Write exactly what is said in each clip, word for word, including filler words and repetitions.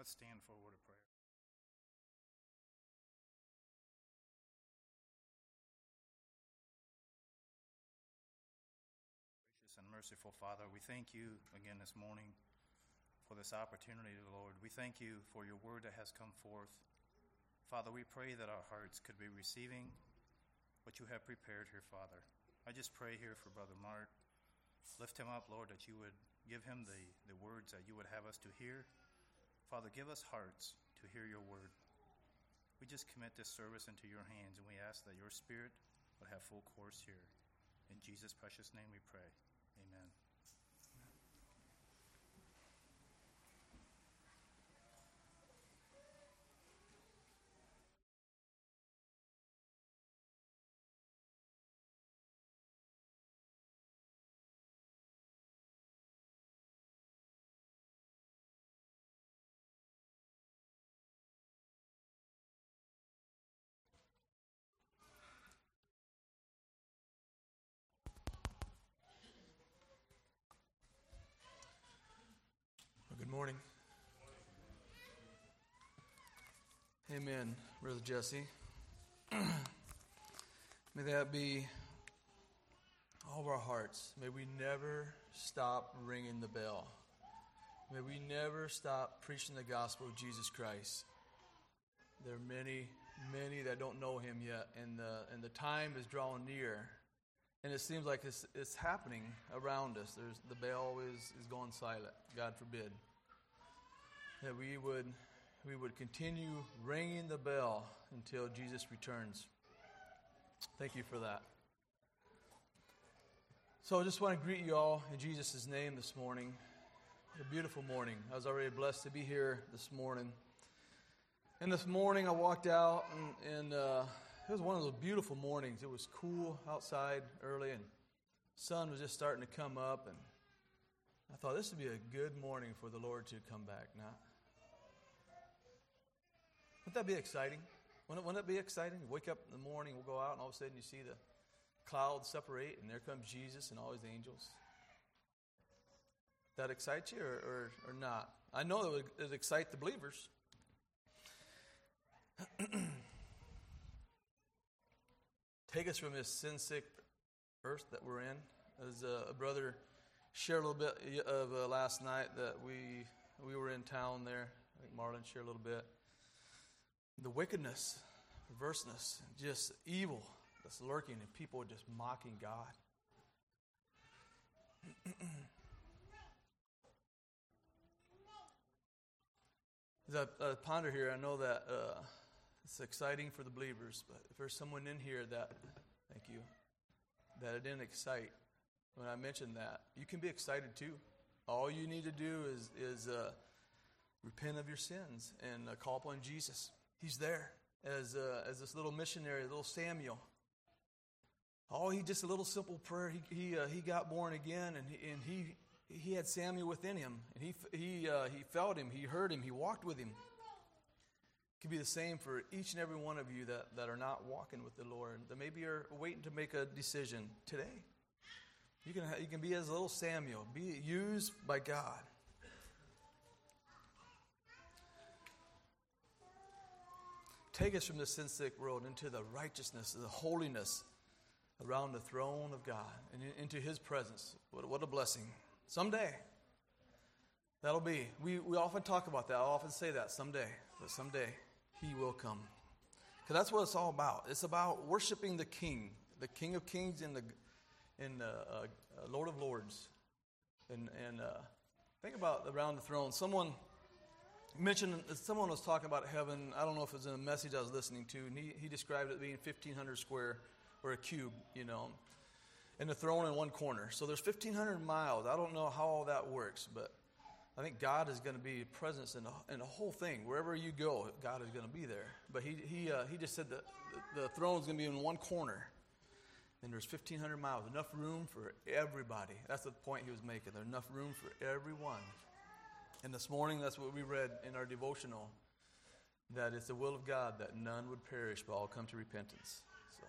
Let's stand for a word of prayer. Gracious and merciful Father, we thank you again this morning for this opportunity, Lord. We thank you for your word that has come forth. Father, we pray that our hearts could be receiving what you have prepared here, Father. I just pray here for Brother Mark. Lift him up, Lord, that you would give him the, the words that you would have us to hear. Father, give us hearts to hear your word. We just commit this service into your hands, and we ask that your Spirit would have full course here. In Jesus' precious name we pray. Amen. Good morning. Amen, Brother Jesse. May that be all of our hearts. May we never stop ringing the bell. May we never stop preaching the gospel of Jesus Christ. There are many, many that don't know him yet, and the, and the time is drawing near. And it seems like it's, it's happening around us. There's, the bell is, is going silent, God forbid. That we would we would continue ringing the bell until Jesus returns. Thank you for that. So I just want to greet you all in Jesus' name this morning. A beautiful morning. I was already blessed to be here this morning. And this morning I walked out, and, and uh, it was one of those beautiful mornings. It was cool outside early, and the sun was just starting to come up, and I thought this would be a good morning for the Lord to come back now. Wouldn't that be exciting? Wouldn't it, wouldn't it be exciting? You wake up in the morning, we'll go out, and all of a sudden you see the clouds separate, and there comes Jesus and all his angels. That excites you or, or, or not? I know it would it excite the believers. Take us from this sin-sick earth that we're in. As a brother shared a little bit of uh, last night that we we were in town there. I think Marlon shared a little bit. The wickedness, perverseness, just evil that's lurking, and people just mocking God. As I, I ponder here, I know that uh, it's exciting for the believers, but if there's someone in here that, thank you, that it didn't excite when I mentioned that, you can be excited too. All you need to do is, is uh, repent of your sins and uh, call upon Jesus. He's there as uh, as this little missionary, little Samuel. Oh, he just a little simple prayer. He he uh, he got born again, and he, and he he had Samuel within him, and he he uh, he felt him, he heard him, he walked with him. It could be the same for each and every one of you that, that are not walking with the Lord. That maybe you're waiting to make a decision today. You can you can be as little Samuel, be used by God. Take us from the sin-sick world into the righteousness, the holiness around the throne of God and into his presence. What, what a blessing. Someday, that'll be. We, we often talk about that. I often say that someday. But someday, he will come. Because that's what it's all about. It's about worshiping the King, the King of Kings and the and the uh, uh, Lord of Lords. And, and uh, think about around the throne. Someone... mentioned, someone was talking about heaven. I don't know if it was in a message I was listening to, and he, he described it being fifteen hundred square, or a cube, you know, and the throne in one corner. So there's fifteen hundred miles. I don't know how all that works, but I think God is going to be present in the, in the whole thing. Wherever you go, God is going to be there. But he he uh, he just said that the, the throne is going to be in one corner, and there's fifteen hundred miles, enough room for everybody. That's the point he was making. There's enough room for everyone. And this morning, that's what we read in our devotional, that it's the will of God that none would perish, but all come to repentance.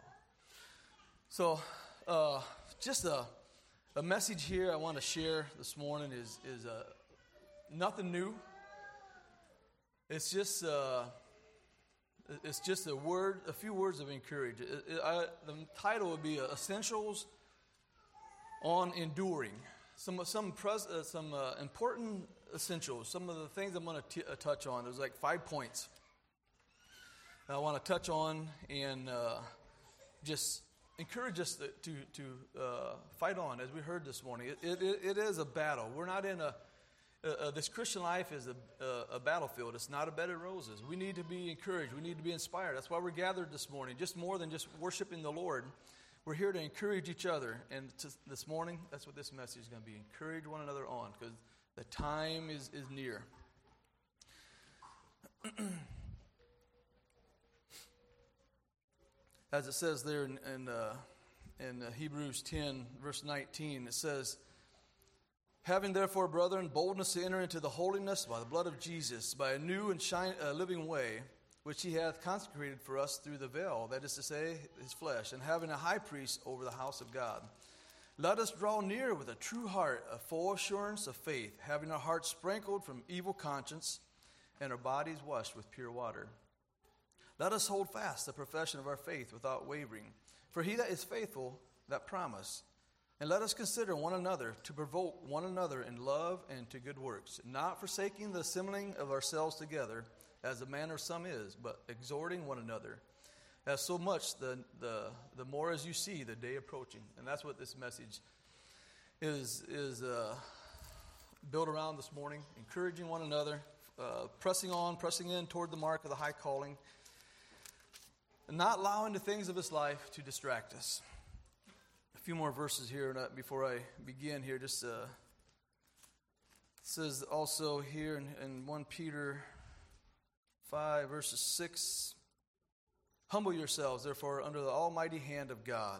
So, so uh, just a, a message here I want to share this morning is, is uh, nothing new. it's just uh, it's just a word, a few words of encouragement. It, it, I, the title would be Essentials on Enduring. Some some pres, uh, some uh, important essentials. Some of the things I'm going to uh, touch on. There's like five points I want to touch on and uh, just encourage us to to, to uh, fight on, as we heard this morning. It, it, it is a battle. We're not in a uh, this Christian life is a, a, a battlefield. It's not a bed of roses. We need to be encouraged. We need to be inspired. That's why we're gathered this morning. Just more than just worshiping the Lord. We're here to encourage each other. And to, this morning, that's what this message is going to be. Encourage one another on, because the time is, is near. As it says there in, in, uh, in uh, Hebrews ten, verse nineteen, it says, "Having therefore, brethren, boldness to enter into the holiness by the blood of Jesus, by a new and shine, uh, living way, which he hath consecrated for us through the veil, that is to say, his flesh, and having a high priest over the house of God. Let us draw near with a true heart, a full assurance of faith, having our hearts sprinkled from evil conscience, and our bodies washed with pure water. Let us hold fast the profession of our faith without wavering. For he that is faithful, that promise. And let us consider one another to provoke one another in love and to good works, not forsaking the assembling of ourselves together, as the manner of some is, but exhorting one another, as so much the, the the more as you see the day approaching." And that's what this message is is uh, built around this morning, encouraging one another, uh, pressing on, pressing in toward the mark of the high calling, and not allowing the things of this life to distract us. A few more verses here before I begin here. Just uh, it says also here in, in First Peter five, verses six, "Humble yourselves, therefore, under the almighty hand of God,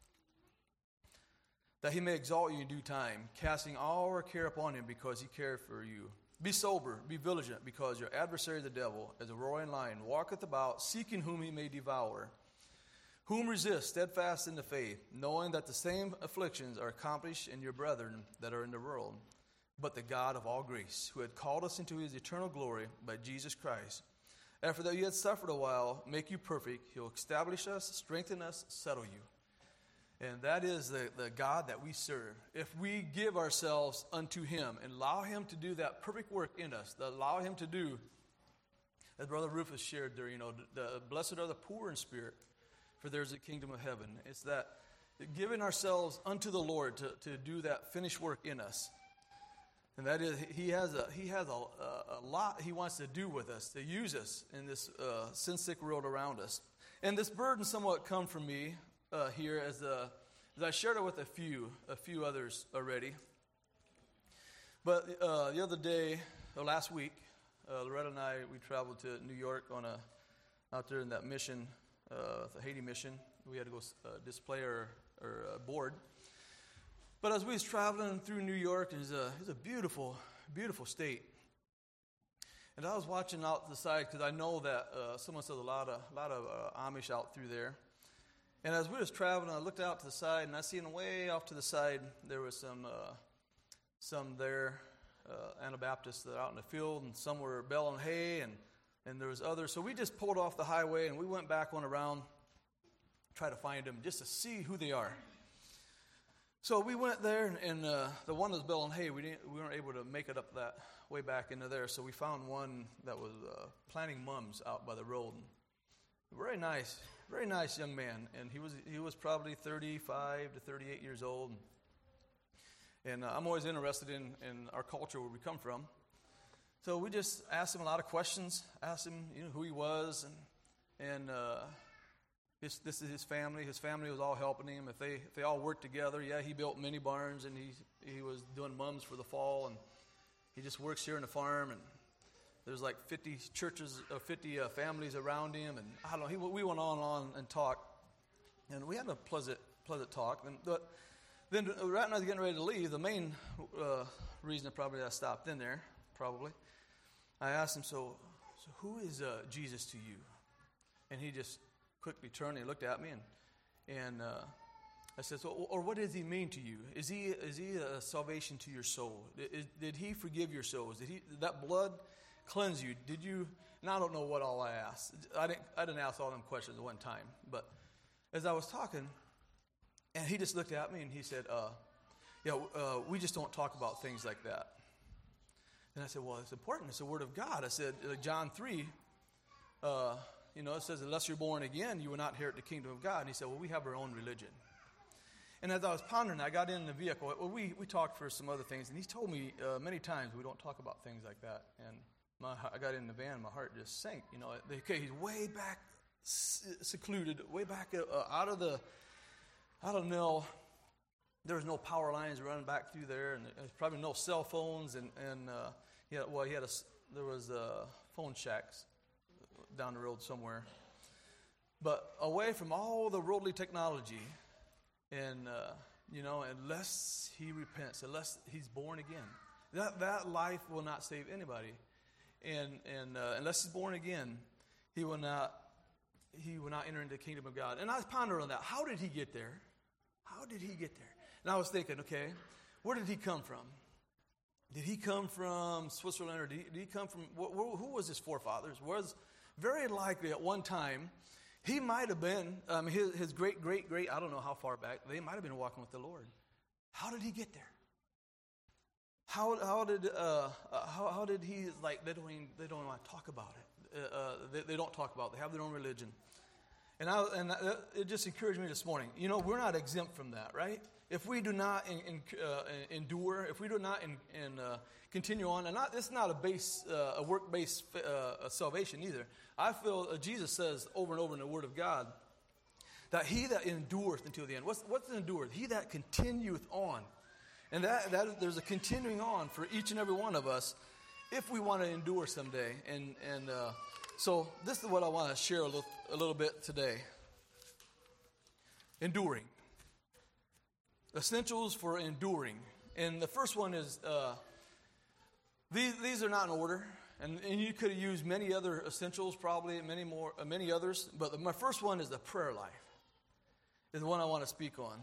that he may exalt you in due time, casting all our care upon him, because he cared for you. Be sober, be vigilant, because your adversary the devil, as a roaring lion, walketh about, seeking whom he may devour. Whom resist, steadfast in the faith, knowing that the same afflictions are accomplished in your brethren that are in the world. But the God of all grace, who had called us into his eternal glory by Jesus Christ, after that you had suffered a while, make you perfect. He'll establish us, strengthen us, settle you." And that is the, the God that we serve. If we give ourselves unto him and allow him to do that perfect work in us, to allow him to do, as Brother Rufus shared there, you know, the, the blessed are the poor in spirit, for there's the kingdom of heaven. It's that giving ourselves unto the Lord to, to do that finished work in us. And that is, he has a he has a, a, a lot he wants to do with us, to use us in this uh, sin-sick world around us. And this burden somewhat come from me uh, here as, a, as I shared it with a few, a few others already. But uh, the other day, or last week, uh, Loretta and I, we traveled to New York on a out there in that mission, uh, the Haiti mission. We had to go uh, display our, our uh, board. But as we was traveling through New York, it's a, it's a beautiful, beautiful state. And I was watching out to the side because I know that uh, someone says a lot of, a lot of uh, Amish out through there. And as we was traveling, I looked out to the side, and I seen way off to the side there was some, uh, some there uh, Anabaptists that are out in the field, and some were baling hay, and and there was others. So we just pulled off the highway, and we went back on around, try to find them just to see who they are. So we went there, and, and uh, the one that was baling hay, we didn't, we weren't able to make it up that way back into there. So we found one that was uh, planting mums out by the road. Very nice, very nice young man, and he was he was probably thirty-five to thirty-eight years old. And uh, I'm always interested in, in our culture, where we come from. So we just asked him a lot of questions, asked him, you know, who he was, and and. Uh, His, this is his family. His family was all helping him. If they if they all worked together, yeah, he built mini barns, and he he was doing mums for the fall, and he just works here in the farm. And there's like fifty churches, or fifty uh, families around him, and I don't know. He, we went on and on and talked, and we had a pleasant pleasant talk. And but then right when I was getting ready to leave, the main uh, reason probably I stopped in there, probably, I asked him, so so who is uh, Jesus to you? And he just quickly turned and he looked at me, and and uh, I said, so, or what does he mean to you? Is he is he a salvation to your soul? Did, did he forgive your souls? Did he that blood cleanse you. Did you, and I don't know what all I asked. I didn't, I didn't ask all them questions at one time. But as I was talking, and he just looked at me and he said, uh, yeah, uh, we just don't talk about things like that. And I said, well, it's important. It's the Word of God. I said, uh, John three, uh, you know, it says, unless you're born again, you will not inherit the kingdom of God. And he said, well, we have our own religion. And as I was pondering, I got in the vehicle. Well, we, we talked for some other things, and he told me uh, many times we don't talk about things like that. And my, I got in the van, my heart just sank. You know, okay, he's way back, secluded, way back uh, out of the, I don't know, there was no power lines running back through there, and there's probably no cell phones, and, and uh, he had, well, he had a, there was uh, phone shacks down the road somewhere. But away from all the worldly technology, and, uh, you know, unless he repents, unless he's born again, that, that life will not save anybody. And, and uh, unless he's born again, he will not, he will not enter into the kingdom of God. And I was pondering on that. How did he get there? How did he get there? And I was thinking, okay, where did he come from? Did he come from Switzerland, or did he, did he come from, wh- wh- who was his forefathers? Was very likely at one time, he might have been, um, his, his great, great, great, I don't know how far back, they might have been walking with the Lord. How did he get there? How how did uh, uh, how how did he, like, they don't even, they don't want to talk about it. Uh, uh, they, they don't talk about it. They have their own religion. And I and that, it just encouraged me this morning. You know, we're not exempt from that, right? If we do not in, in, uh, endure, if we do not in, in, uh, continue on, and not, it's not a base, uh, a work-based uh, salvation either. I feel uh, Jesus says over and over in the Word of God that he that endureth until the end. What's, what's endureth? He that continueth on. And that, that there's a continuing on for each and every one of us if we want to endure someday. And, and uh, so this is what I want to share a little, a little bit today. Enduring. Essentials for enduring. And the first one is, uh, these, these are not in order. And, and you could have used many other essentials, probably many more, uh, many others. But the, my first one is the prayer life. Is the one I want to speak on.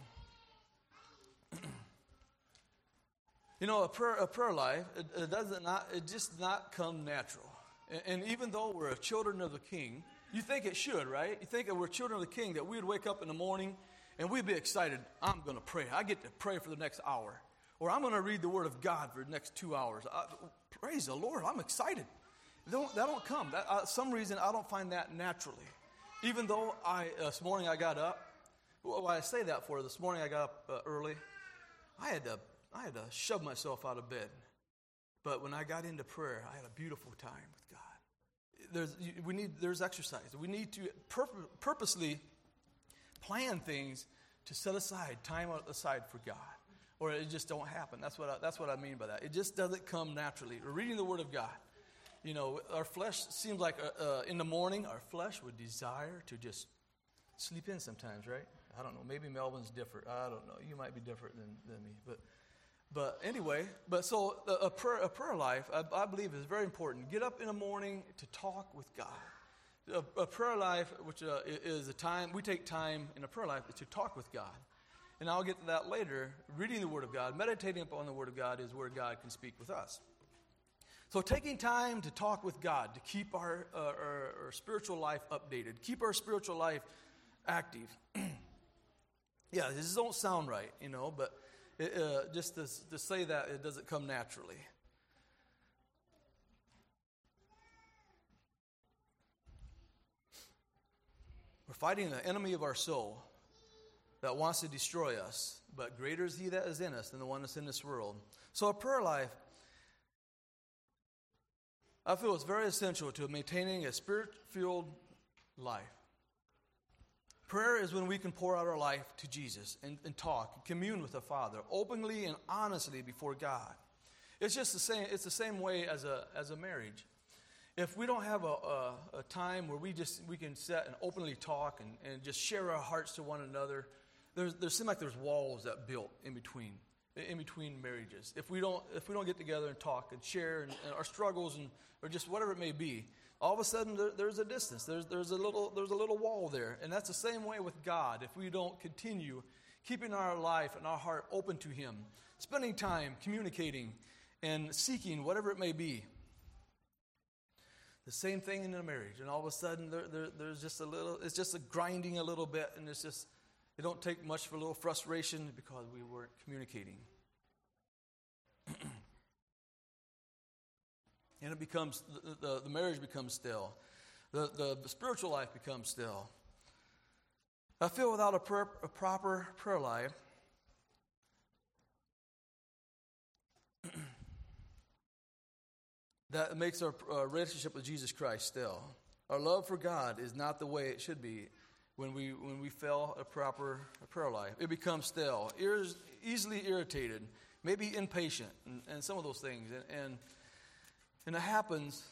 You know, a prayer, a prayer life, it, it doesn't not, it just not come natural. And, and even though we're children of the King, you think it should, right? You think that we're children of the King, that we would wake up in the morning and we'd be excited. I'm going to pray. I get to pray for the next hour. Or I'm going to read the Word of God for the next two hours. I, praise the Lord. I'm excited. They don't, that don't come. That, uh, some reason I don't find that naturally. Even though I, uh, this morning I got up. Well, I say that for this morning I got up uh, early. I had to I had to shove myself out of bed. But when I got into prayer, I had a beautiful time with God. There's we need there's exercise. We need to pur- purposely plan things to set aside time aside for God, or it just don't happen. That's what I, that's what I mean by that. It just doesn't come naturally. We're reading the Word of God. You know, our flesh seems like uh, uh, in the morning, our flesh would desire to just sleep in sometimes, right? I don't know. Maybe Melvin's different. I don't know. You might be different than, than me. But but anyway, but so a, a, prayer, a prayer life, I, I believe, is very important. Get up in the morning to talk with God. A, a prayer life, which uh, is a time, we take time in a prayer life to talk with God. And I'll get to that later. Reading the Word of God, meditating upon the Word of God is where God can speak with us. So taking time to talk with God, to keep our, uh, our, our spiritual life updated, keep our spiritual life active. Yeah, this don't sound right, you know, but it, uh, just to, to say that, it doesn't come naturally. We're fighting the enemy of our soul that wants to destroy us, but greater is he that is in us than the one that's in this world. So a prayer life, I feel, is very essential to maintaining a spirit-filled life. Prayer is when we can pour out our life to Jesus and, and talk, and commune with the Father openly and honestly before God. It's just the same. It's the same way as a as a marriage. If we don't have a, a, a time where we just we can sit and openly talk and, and just share our hearts to one another, there's there seems like there's walls that built in between in between marriages. If we don't if we don't get together and talk and share and, and our struggles and or just whatever it may be, all of a sudden there, there's a distance. There's there's a little there's a little wall there, and that's the same way with God. If we don't continue keeping our life and our heart open to Him, spending time communicating and seeking whatever it may be, The same thing in a marriage, and all of a sudden there, there, there's just a little, it's just a grinding a little bit, and it's just, it don't take much for a little frustration because we weren't communicating. And it becomes, the, the, the marriage becomes stale. The, the, the spiritual life becomes stale. I feel without a, prayer, a proper prayer life, that makes our uh, relationship with Jesus Christ stale. Our love for God is not the way it should be when we when we fail a proper prayer life. It becomes stale, ir- easily irritated, maybe impatient, and, and some of those things. And and, and it happens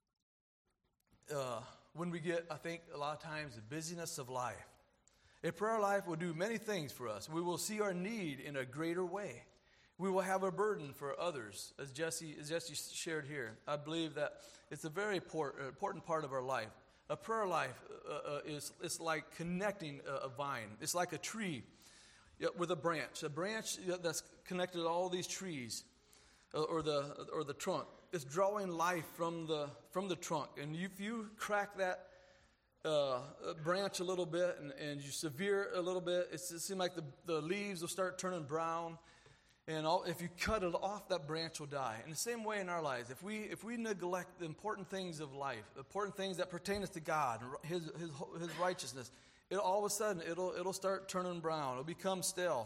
uh, when we get, I think, a lot of times the busyness of life. A prayer life will do many things for us. We will see our need in a greater way. We will have a burden for others, as Jesse, as Jesse shared here. I believe that it's a very important, important part of our life. A prayer life uh, uh, is it's like connecting a, a vine. It's like a tree with a branch. A branch that's connected to all these trees, uh, or the or the trunk. It's drawing life from the from the trunk. And if you crack that uh, branch a little bit and, and you severe a little bit, it's, it seems like the, the leaves will start turning brown. And all, if you cut it off, that branch will die. In the same way in our lives, if we if we neglect the important things of life, the important things that pertain to God, His His His righteousness, it all of a sudden it'll it'll start turning brown. It'll become stale.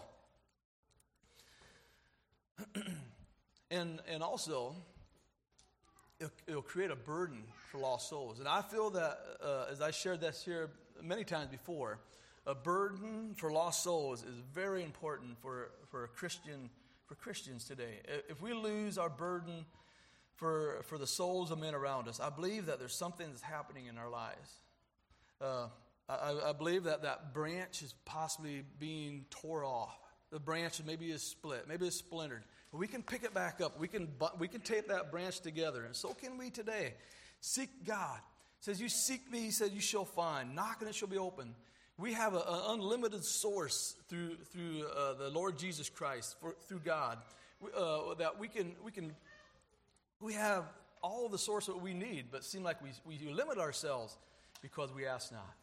and and also, it'll, it'll create a burden for lost souls. And I feel that uh, as I shared this here many times before, a burden for lost souls is very important for for a Christian. For Christians today. If we lose our burden for for the souls of men around us, I believe that there's something that's happening in our lives. Uh, I, I believe that that branch is possibly being tore off. The branch maybe is split, maybe it's splintered. But we can pick it back up. We can we can tape that branch together, and so can we today. Seek God. It says, "You seek me," He said, "you shall find. Knock and it shall be open." We have an unlimited source through through uh, the Lord Jesus Christ, for, through God, uh, that we can we can we have all the source that we need, but it seems like we we limit ourselves because we ask not.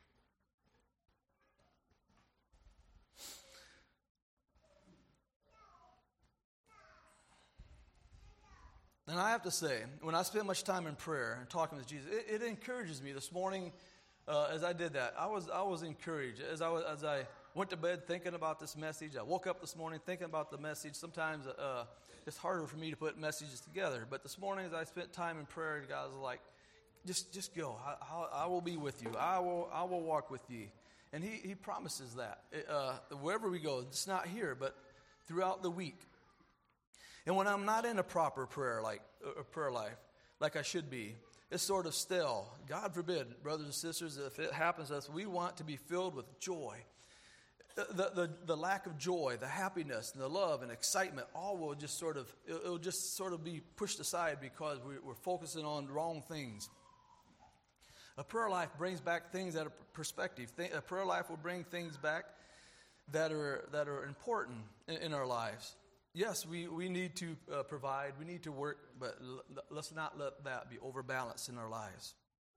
And I have to say, when I spend much time in prayer and talking with Jesus, it, it encourages me. This morning, Uh, as I did that, I was I was encouraged. As I was, as I went to bed thinking about this message, I woke up this morning thinking about the message. Sometimes uh, it's harder for me to put messages together. But this morning, as I spent time in prayer, God was like, "Just just go. I, I, I will be with you. I will I will walk with you." And He He promises that uh, wherever we go, it's not here, but throughout the week. And when I'm not in a proper prayer like a prayer life, like I should be, it's sort of stale. God forbid, brothers and sisters, if it happens to us, we want to be filled with joy. The, the, the lack of joy, the happiness, and the love and excitement, all will just sort of, it'll just sort of be pushed aside because we're focusing on wrong things. A prayer life brings back things that are perspective. A prayer life will bring things back that are that are important in, in our lives. Yes, we, we need to uh, provide, we need to work, but l- let's not let that be overbalanced in our lives.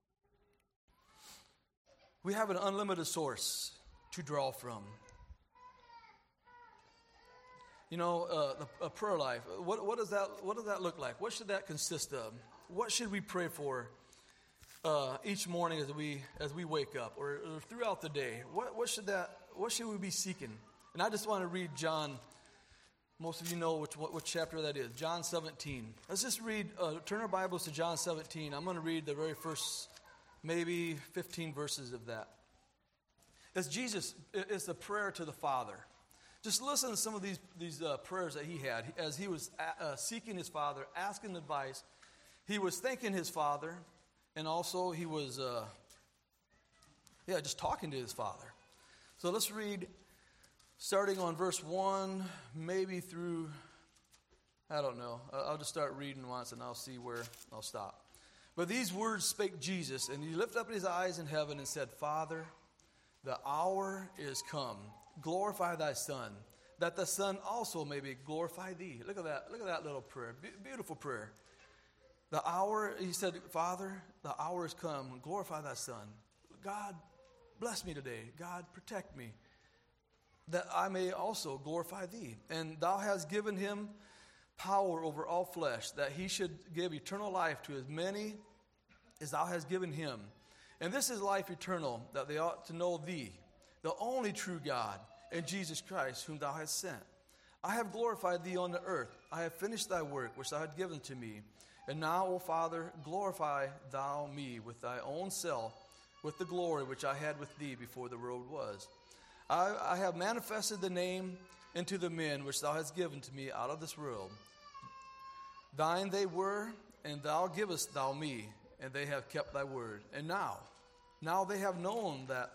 We have an unlimited source to draw from. You know, uh, the, a prayer life, what, what, does that, what does that look like? What should that consist of? What should we pray for uh, each morning as we as we wake up or, or throughout the day? What, what should that? What should we be seeking? And I just want to read John. Most of you know which, what, what chapter that is. John seventeen. Let's just read, uh, turn our Bibles to John seventeen. I'm going to read the very first, maybe fifteen verses of that. As Jesus, it's a prayer to the Father. Just listen to some of these, these uh, prayers that he had. As he was uh, seeking his Father, asking advice, he was thanking his Father, and also he was, uh, yeah, just talking to his Father. So let's read starting on verse one, maybe through, I don't know. I'll just start reading once and I'll see where I'll stop. But these words spake Jesus, and he lifted up his eyes in heaven and said, Father, the hour is come. Glorify thy Son, that the Son also may be glorify thee. Look at that. Look at that little prayer. Be- beautiful prayer. The hour, he said, Father, the hour has come. Glorify thy Son. God, bless me today. God, protect me, that I may also glorify thee. And thou hast given him power over all flesh, that he should give eternal life to as many as thou hast given him. And this is life eternal, that they ought to know thee, the only true God, and Jesus Christ, whom thou hast sent. I have glorified thee on the earth. I have finished thy work, which thou hast given to me. And now, O Father, glorify thou me with thy own self, with the glory which I had with thee before the world was. I, I have manifested the name unto the men which thou hast given to me out of this world. Thine they were, and thou givest thou me, and they have kept thy word. And now, now they have known that,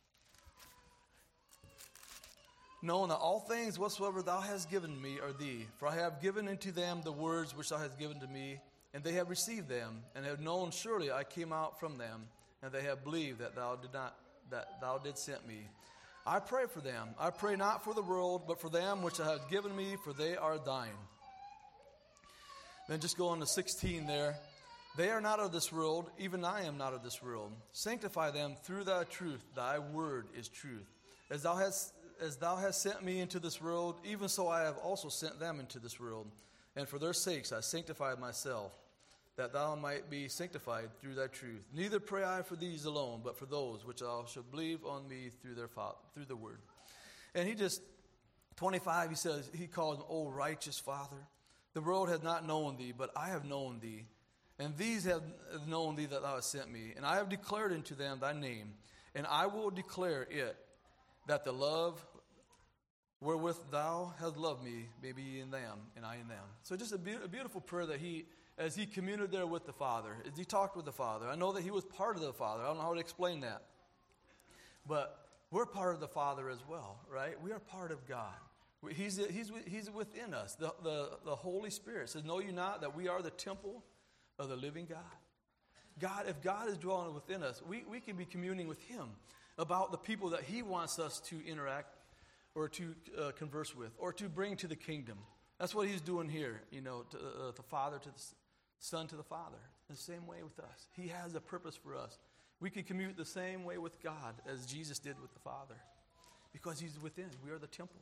known that all things whatsoever thou hast given me are thee. For I have given unto them the words which thou hast given to me, and they have received them, and have known surely I came out from them, and they have believed that thou did not that thou did sent me. I pray for them. I pray not for the world, but for them which thou hast given me, for they are thine. Then just go on to sixteen there. They are not of this world, even I am not of this world. Sanctify them through thy truth. Thy word is truth. As thou hast as thou hast sent me into this world, even so I have also sent them into this world. And for their sakes I sanctify myself, that thou might be sanctified through thy truth. Neither pray I for these alone, but for those which thou shalt believe on me through their fa- through the word. And he just, twenty-five, he says, he calls him, O righteous Father. The world hath not known thee, but I have known thee. And these have known thee that thou hast sent me. And I have declared unto them thy name. And I will declare it, that the love wherewith thou hast loved me may be in them, and I in them. So just a, be- a beautiful prayer that he, as he communed there with the Father, as he talked with the Father. I know that he was part of the Father. I don't know how to explain that. But we're part of the Father as well, right? We are part of God. He's, he's, he's within us. The, the, the Holy Spirit says, know you not that we are the temple of the living God? God, if God is dwelling within us, we, we can be communing with him about the people that he wants us to interact or to uh, converse with or to bring to the kingdom. That's what he's doing here, you know, to, uh, the Father to the Son to the Father. The same way with us. He has a purpose for us. We can commute the same way with God as Jesus did with the Father because he's within. We are the temple.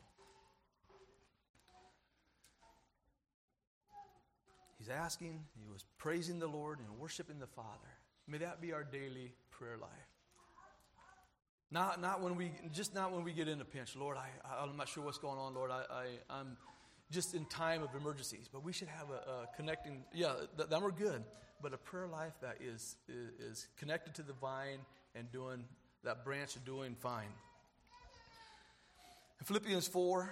He's asking, he was praising the Lord and worshiping the Father. May that be our daily prayer life. Not, not when we, just not when we get in a pinch. Lord, I, I'm not sure what's going on, Lord. I, I, I'm just in time of emergencies. But we should have a, a connecting, yeah, th- then we're good. But a prayer life that is, is, is connected to the vine and doing, that branch of doing fine. In Philippians four,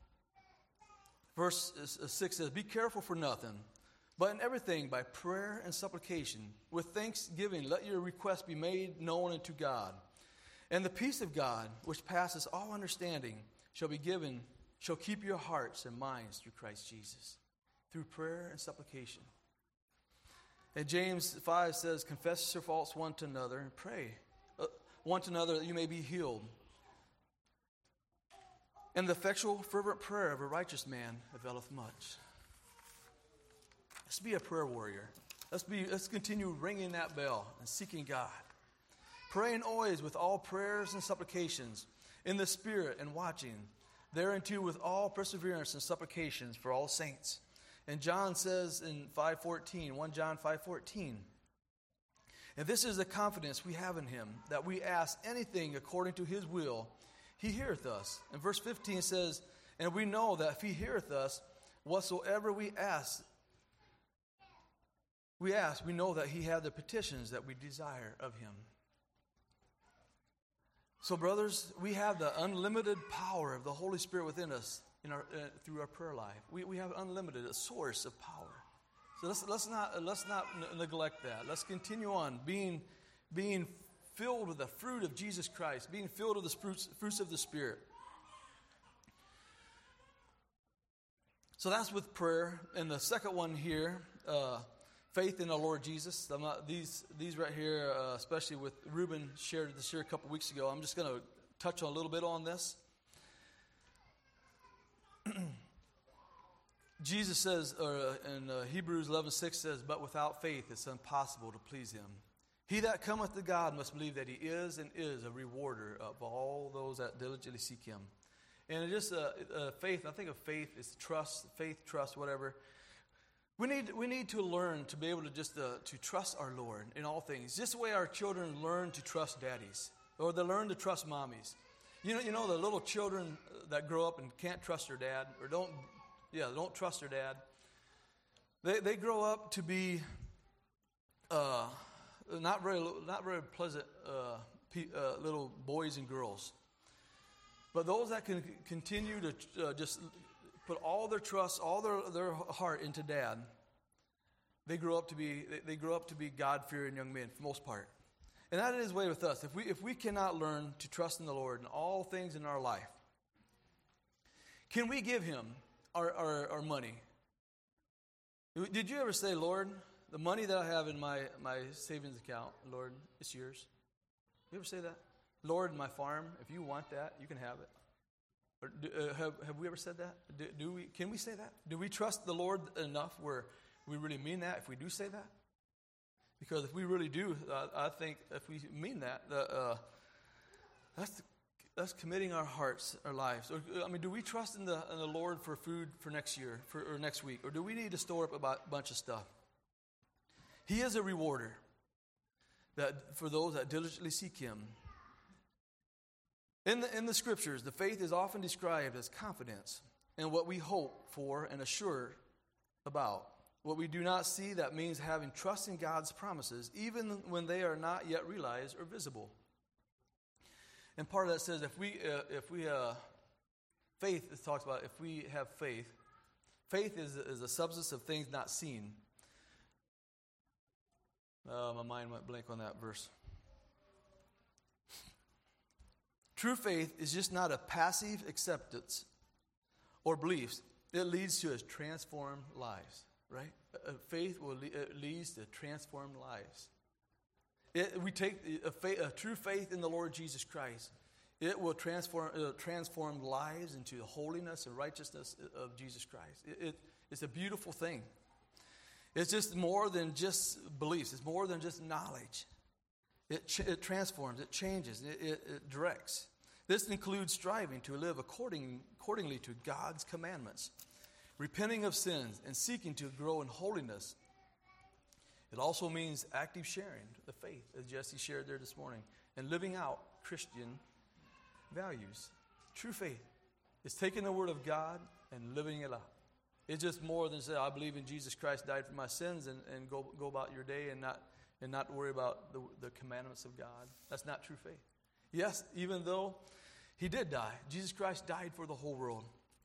verse six says, be careful for nothing, but in everything by prayer and supplication, with thanksgiving, let your requests be made known unto God. And the peace of God, which passes all understanding, shall be given, shall keep your hearts and minds through Christ Jesus, through prayer and supplication. And James five says, confess your faults one to another and pray uh, one to another that you may be healed. And the effectual, fervent prayer of a righteous man availeth much. Let's be a prayer warrior. Let's be. Let's continue ringing that bell and seeking God. Praying always with all prayers and supplications in the Spirit and watching thereunto with all perseverance and supplications for all saints. And John says in five fourteen, First John five fourteen, and this is the confidence we have in him, that we ask anything according to his will, he heareth us. And verse fifteen says, and we know that if he heareth us, whatsoever we ask, we ask, we know that he hath the petitions that we desire of him. So, brothers, we have the unlimited power of the Holy Spirit within us in our, uh, through our prayer life. We, we have unlimited, a source of power. So let's, let's not, let's not n- neglect that. Let's continue on being, being filled with the fruit of Jesus Christ, being filled with the fruits, fruits of the Spirit. So that's with prayer. And the second one here, uh, faith in the Lord Jesus. I'm not, these these right here, uh, especially with Ruben shared this here a couple weeks ago. I'm just going to touch on a little bit on this. Jesus says, or in uh, Hebrews eleven six says, but without faith it's impossible to please him. He that cometh to God must believe that he is and is a rewarder of all those that diligently seek him. And it just uh, uh, faith, I think of faith is trust, faith, trust, whatever. We need we need to learn to be able to just uh, to trust our Lord in all things. Just the way our children learn to trust daddies, or they learn to trust mommies. You know, you know the little children that grow up and can't trust their dad, or don't, yeah, don't trust their dad. They they grow up to be uh, not very not very pleasant uh, pe- uh, little boys and girls. But those that can continue to uh, just put all their trust, all their, their heart into dad, they grow up to be they, they grow up to be God-fearing young men for the most part. And that is the way with us. If we if we cannot learn to trust in the Lord in all things in our life, can we give him our, our, our money? Did you ever say, Lord, the money that I have in my, my savings account, Lord, it's yours? You ever say that? Lord, my farm, if you want that, you can have it. Or do, uh, have, have we ever said that? Do, do we? Can we say that? Do we trust the Lord enough where we really mean that if we do say that? Because if we really do, uh, I think if we mean that, uh, that's the, that's committing our hearts, our lives. Or, I mean, do we trust in the, in the Lord for food for next year for, or next week? Or do we need to store up a bunch of stuff? He is a rewarder that for those that diligently seek him. In the, in the scriptures, the faith is often described as confidence in what we hope for and assure about. What we do not see, that means having trust in God's promises, even when they are not yet realized or visible. And part of that says, if we, uh, if we, uh, faith, it talks about if we have faith. Faith is, is a substance of things not seen. Uh, my mind went blank on that verse. True faith is just not a passive acceptance or beliefs. It leads to a transformed lives, right? A faith will le- it leads to transformed lives. It, we take a, faith, a true faith in the Lord Jesus Christ. It will transform uh, transform lives into the holiness and righteousness of Jesus Christ. It, it, it's a beautiful thing. It's just more than just beliefs. It's more than just knowledge. It, ch- it transforms, it changes, it, it, it directs. This includes striving to live according, accordingly to God's commandments, repenting of sins, and seeking to grow in holiness. It also means active sharing the faith, as Jesse shared there this morning, and living out Christian values. True faith is taking the Word of God and living it out. It's just more than say, I believe in Jesus Christ died for my sins, and, and go, go about your day and not and not worry about the, the commandments of God. That's not true faith. Yes, even though he did die. Jesus Christ died for the whole world.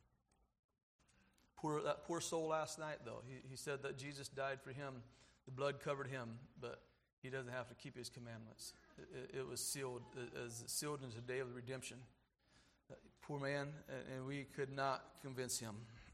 Poor, that poor soul last night, though, he, he said that Jesus died for him. The blood covered him, but he doesn't have to keep his commandments. It, it was sealed, as sealed into the day of the redemption. Poor man, and we could not convince him.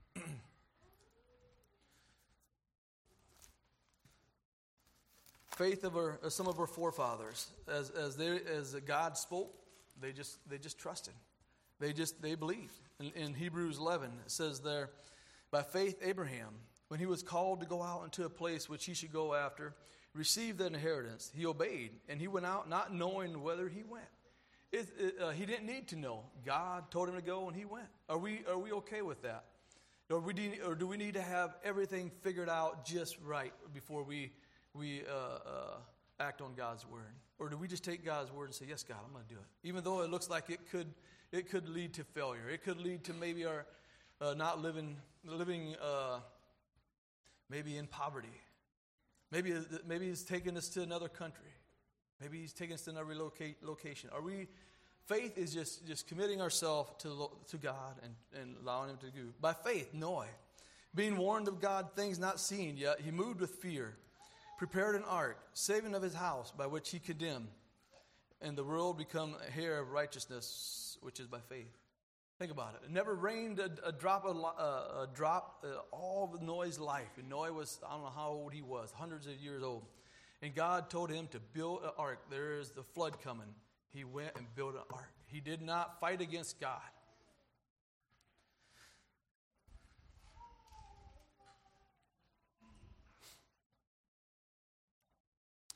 Faith of our, some of our forefathers, as as they as God spoke, they just they just trusted, they just they believed. In, in Hebrews eleven, it says there, by faith Abraham, when he was called to go out into a place which he should go after, received an inheritance. He obeyed, and he went out not knowing whither he went. It, it, uh, he didn't need to know. God told him to go, and he went. Are we are we okay with that? Or we do, or do we need to have everything figured out just right before we? we uh, uh, act on God's word? Or do we just take God's word and say, yes, God, I'm going to do it? Even though it looks like it could it could lead to failure. It could lead to maybe our uh, not living, living uh, maybe in poverty. Maybe, maybe he's taking us to another country. Maybe he's taking us to another relocate, location. Are we, faith is just, just committing ourselves to, to God and, and allowing him to do. By faith, Noah, being warned of God, things not seen yet, he moved with fear, prepared an ark, saving of his house, by which he condemned, and the world become a heir of righteousness, which is by faith. Think about it. It never rained a, a drop of uh, a drop uh, all of Noah's life. And Noah was, I don't know how old he was, hundreds of years old. And God told him to build an ark. There is the flood coming. He went and built an ark. He did not fight against God.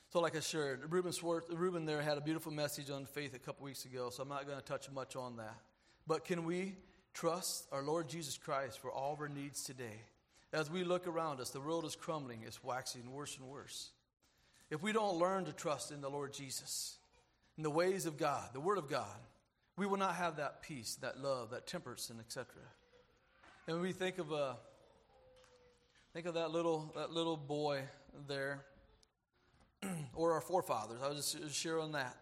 So like I shared, Reuben, Swartz, Reuben there had a beautiful message on faith a couple weeks ago, so I'm not going to touch much on that. But can we trust our Lord Jesus Christ for all of our needs today? As we look around us, the world is crumbling. It's waxing worse and worse. If we don't learn to trust in the Lord Jesus, in the ways of God, the Word of God, we will not have that peace, that love, that temperance, and et cetera. And when we think of uh, think of that little that little boy there, or our forefathers. I was just share on that.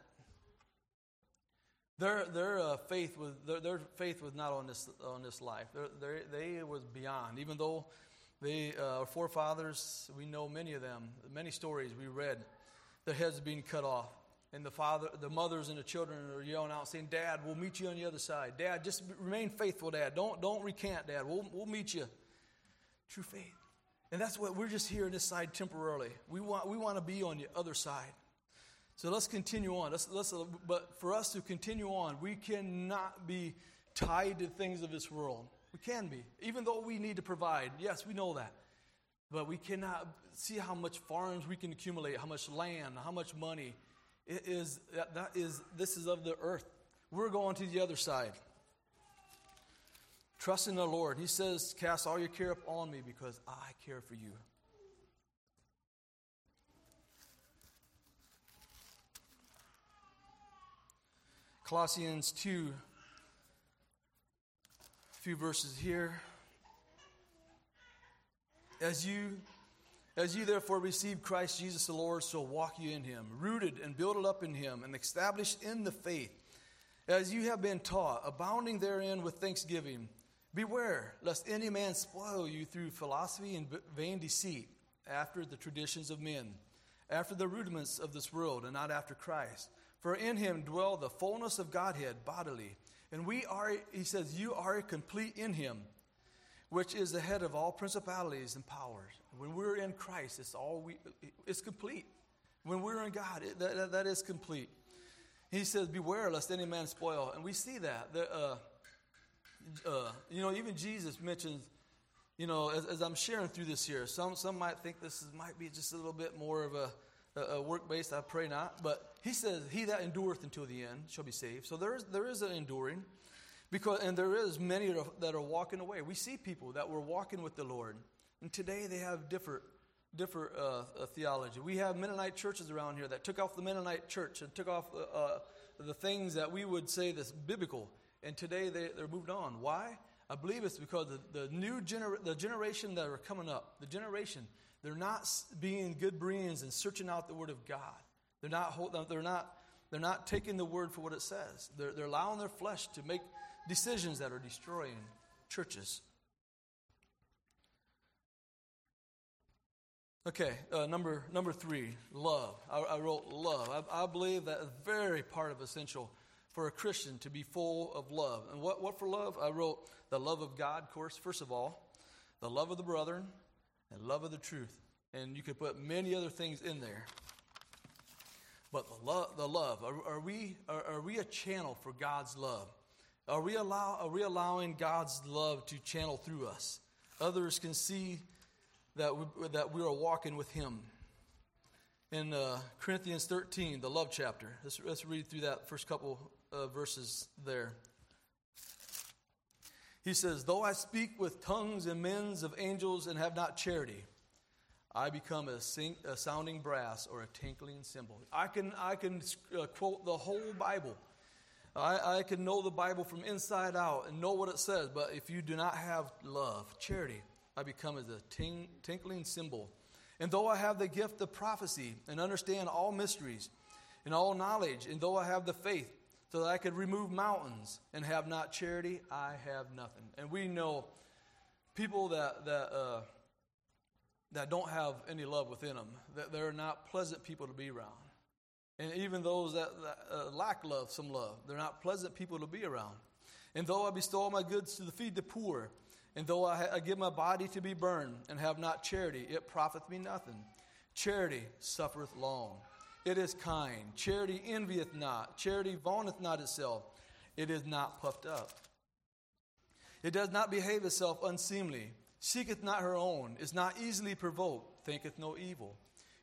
Their their uh, faith was their, their faith was not on this on this life. Their, they was beyond. Even though they uh, our forefathers, we know many of them, many stories we read, their heads being cut off, and the father, the mothers, and the children are yelling out, saying, "Dad, we'll meet you on the other side. Dad, just remain faithful, Dad. Don't don't recant, Dad. We'll we'll meet you." True faith. And that's what we're just here on this side temporarily. We want we want to be on the other side. So let's continue on. Let's, let's, but for us to continue on, we cannot be tied to things of this world. We can be, even though we need to provide. Yes, we know that. But we cannot see how much farms we can accumulate, how much land, how much money. It is that, that is this is of the earth. We're going to the other side. Trust in the Lord. He says, "Cast all your care upon me because I care for you." Colossians two, a few verses here. As you, as you therefore receive Christ Jesus the Lord, so walk you in him, rooted and built up in him, and established in the faith, as you have been taught, abounding therein with thanksgiving. Beware, lest any man spoil you through philosophy and vain deceit, after the traditions of men, after the rudiments of this world, and not after Christ. For in him dwell the fullness of Godhead bodily. And we are, he says, you are complete in him, which is the head of all principalities and powers. When we're in Christ, it's all we, it's complete. When we're in God, it, that, that is complete. He says, beware lest any man spoil. And we see that. The, uh, Uh, you know, even Jesus mentions, you know, as, as I'm sharing through this here, some some might think this is, might be just a little bit more of a, a, a work-based, I pray not. But he says, he that endureth until the end shall be saved. So there is there is an enduring, because and there is many that are, that are walking away. We see people that were walking with the Lord, and today they have different, different uh, uh, theology. We have Mennonite churches around here that took off the Mennonite church and took off uh, uh, the things that we would say that's biblical. And today they, they're moved on. Why? I believe it's because the, the new gener- the generation that are coming up, the generation, they're not being good Bereans and searching out the Word of God. They're not they're not they're not taking the Word for what it says. They're they're allowing their flesh to make decisions that are destroying churches. Okay, uh, number number three, love. I, I wrote love. I, I believe that is very part of essential for a Christian to be full of love. And what, what for love? I wrote the love of God, of course, first of all, the love of the brethren, and love of the truth. And you could put many other things in there. But the love, the love, are, are we are, are we a channel for God's love? Are we allow are we allowing God's love to channel through us? Others can see that we, that we are walking with Him. In uh, Corinthians thirteen, the love chapter, let's, let's read through that first couple uh, verses there. He says, "Though I speak with tongues and men's of angels and have not charity, I become a, sing, a sounding brass or a tinkling cymbal." I can I can uh, quote the whole Bible. I, I can know the Bible from inside out and know what it says. But if you do not have love, charity, I become as a ting, tinkling cymbal. And though I have the gift of prophecy and understand all mysteries and all knowledge, and though I have the faith so that I could remove mountains and have not charity, I have nothing. And we know people that that uh, that don't have any love within them, that they're not pleasant people to be around. And even those that, that uh, lack love, some love, they're not pleasant people to be around. And though I bestow all my goods to feed the poor, and though I, ha- I give my body to be burned and have not charity, it profiteth me nothing. Charity suffereth long. It is kind. Charity envieth not. Charity vaunteth not itself. It is not puffed up. It does not behave itself unseemly. Seeketh not her own. Is not easily provoked. Thinketh no evil.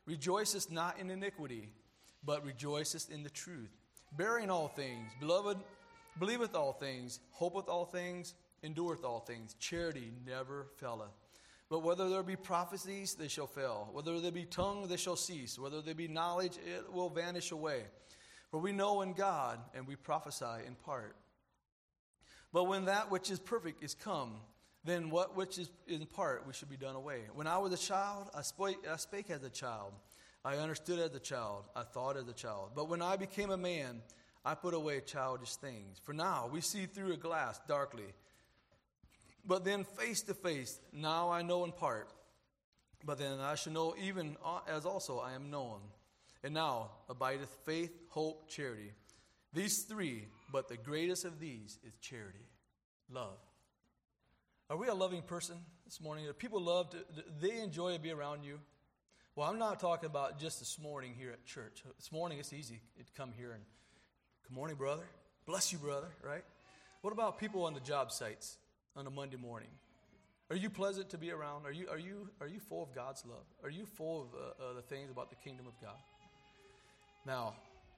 Rejoiceth not in iniquity, but rejoiceth in the truth. Bearing all things, beloved, believeth all things, hopeth all things, endureth all things. Charity never faileth. But whether there be prophecies, they shall fail. Whether there be tongue, they shall cease. Whether there be knowledge, it will vanish away. For we know in God, and we prophesy in part. But when that which is perfect is come, then what which is in part we should be done away. When I was a child, I spake, I spake as a child. I understood as a child. I thought as a child. But when I became a man, I put away childish things. For now we see through a glass darkly, but then face to face. Now I know in part, but then I shall know even as also I am known. And now abideth faith, hope, charity. These three, but the greatest of these is charity, love. Are we a loving person this morning? Do people love to, do they enjoy to be around you? Well, I'm not talking about just this morning here at church. This morning it's easy to come here and, good morning, brother. Bless you, brother, right? What about people on the job sites on a Monday morning? Are you pleasant to be around? Are you are you are you full of God's love? Are you full of uh, uh, the things about the kingdom of God? Now,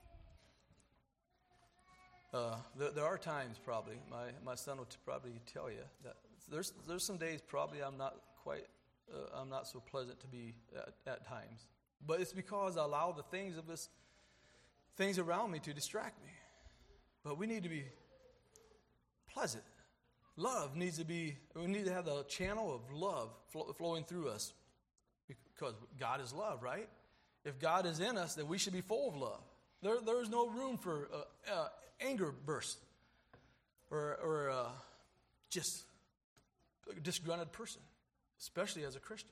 uh, there, there are times probably, my, my son will t- probably tell you, that there's there's some days probably I'm not quite, uh, I'm not so pleasant to be at, at times. But it's because I allow the things of this, things around me to distract me. But we need to be pleasant. Love needs to be, we need to have the channel of love flow, flowing through us. Because God is love, right? If God is in us, then we should be full of love. There, there is no room for uh, uh, anger bursts or, or uh, just a disgruntled person, especially as a Christian.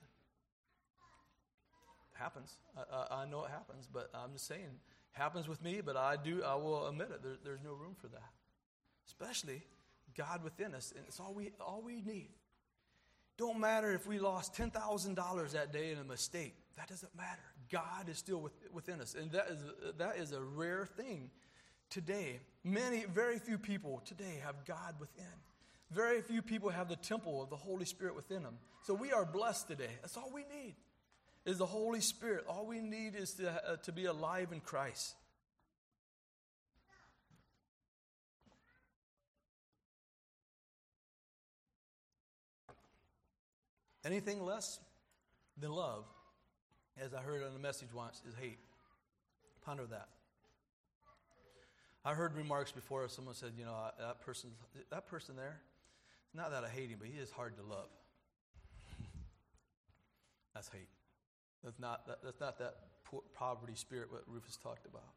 It happens. I, I, I know it happens, but I'm just saying, it happens with me, but I do. I will admit it. There, there's no room for that, especially God within us, and it's all we all we need. Don't matter if we lost ten thousand dollars that day in a mistake. That doesn't matter. God is still with, within us, and that is that is a rare thing today. Many, very few people today have God within. Very few people have the temple of the Holy Spirit within them. So we are blessed today. That's all we need is the Holy Spirit. All we need is to, uh, to be alive in Christ. Anything less than love, as I heard on the message once, is hate. Ponder that. I heard remarks before. Someone said, you know, that person, that person there, it's not that I hate him, but he is hard to love. That's hate. That's not that, that's not that poor, poverty spirit what Rufus talked about.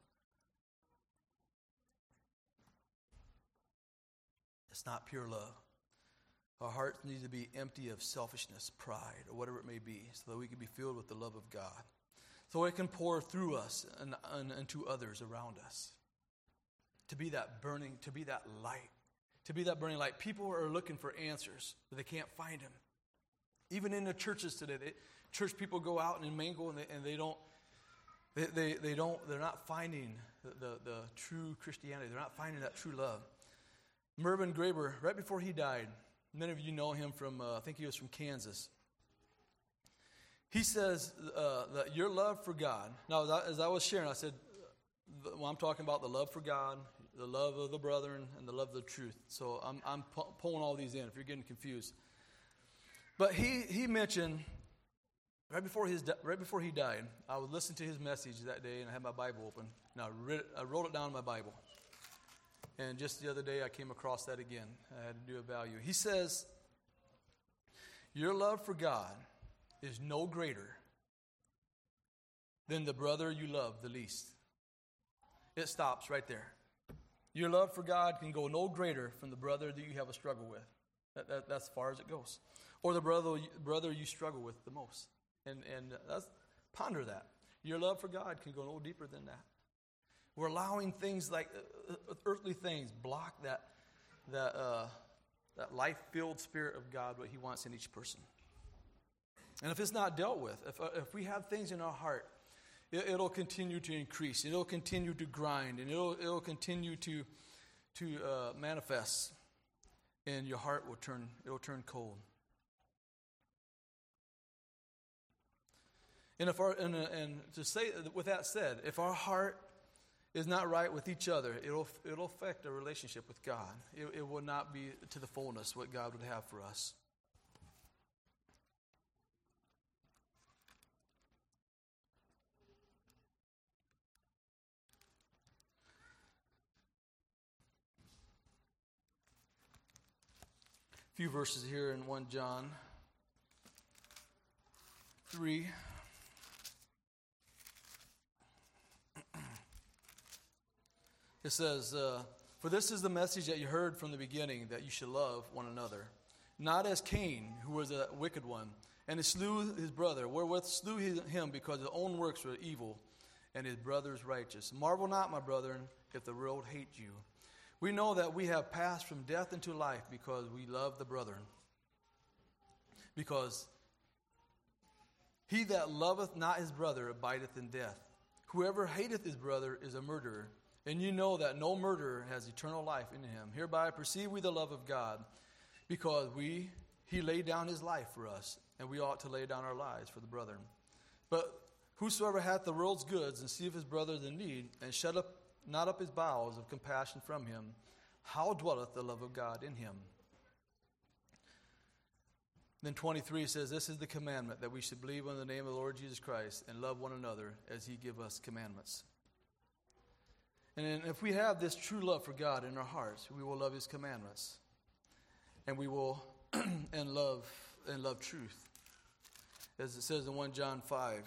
It's not pure love. Our hearts need to be empty of selfishness, pride, or whatever it may be, so that we can be filled with the love of God. So it can pour through us and, and, and to others around us. To be that burning, to be that light. To be that burning light. People are looking for answers, but they can't find them. Even in the churches today, they, church people go out and mingle, and they, and they don't, they, they, they don't, they're not finding the, the, the true Christianity. They're not finding that true love. Mervyn Graber, right before he died, many of you know him from, uh, I think he was from Kansas. He says uh, that your love for God, now as I, as I was sharing, I said, well, I'm talking about the love for God, the love of the brethren, and the love of the truth. So I'm, I'm pu- pulling all these in if you're getting confused. But he, he mentioned, right before, his, right before he died, I was listening to his message that day, and I had my Bible open, and I, read it, I wrote it down in my Bible. And just the other day, I came across that again. I had to do a value. He says, your love for God is no greater than the brother you love the least. It stops right there. Your love for God can go no greater from the brother that you have a struggle with. That, that, that's as far as it goes. Or the brother, brother you struggle with the most. And, and that's, ponder that. Your love for God can go no deeper than that. We're allowing things like uh, earthly things block that that uh, that life-filled spirit of God, what He wants in each person. And if it's not dealt with, if uh, if we have things in our heart, it, it'll continue to increase. It'll continue to grind, and it'll it'll continue to to uh, manifest, and your heart will turn it'll turn cold. And if our and, and to say with that said, if our heart is not right with each other, it'll it'll affect our relationship with God. It, it will not be to the fullness what God would have for us. A few verses here in First John three. It says, uh, "For this is the message that you heard from the beginning, that you should love one another. Not as Cain, who was a wicked one, and he slew his brother, wherewith slew he, him because his own works were evil, and his brother's righteous. Marvel not, my brethren, if the world hate you. We know that we have passed from death into life because we love the brethren. Because he that loveth not his brother abideth in death. Whoever hateth his brother is a murderer. And you know that no murderer has eternal life in him. Hereby perceive we the love of God, because we he laid down his life for us, and we ought to lay down our lives for the brethren. But whosoever hath the world's goods, and seeth his brother in need, and shut up not up his bowels of compassion from him, how dwelleth the love of God in him?" Then twenty-three says, "This is the commandment, that we should believe on the name of the Lord Jesus Christ, and love one another as he give us commandments." And if we have this true love for God in our hearts, we will love his commandments. And we will and love and love truth. As it says in First John five.